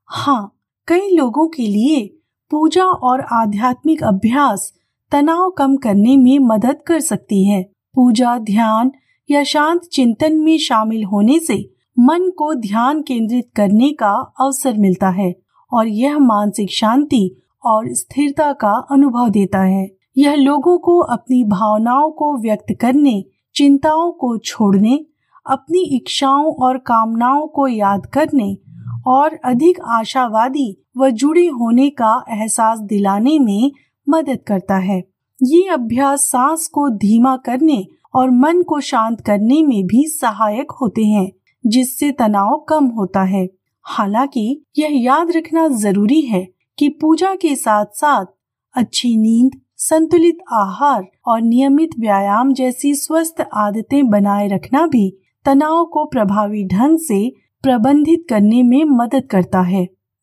हाँ, कई लोगों के लिए पूजा और आध्यात्मिक अभ्यास तनाव कम करने में मदद कर सकती है। पूजा, ध्यान या शांत चिंतन में शामिल होने से मन को ध्यान केंद्रित करने का अवसर मिलता है और यह मानसिक शांति और स्थिरता का अनुभव देता है। यह लोगों को अपनी भावनाओं को व्यक्त करने, चिंताओं को छोड़ने, अपनी इच्छाओं और कामनाओं को याद करने और अधिक आशावादी व जुड़े होने का एहसास दिलाने में मदद करता है। ये अभ्यास सांस को धीमा करने और मन को शांत करने में भी सहायक होते हैं, जिससे तनाव कम होता है। हालांकि यह याद रखना जरूरी है कि पूजा के साथ साथ अच्छी नींद, संतुलित आहार और नियमित व्यायाम जैसी स्वस्थ आदतें बनाए रखना भी तनाव को प्रभावी ढंग से प्रबंधित करने में मदद करता है।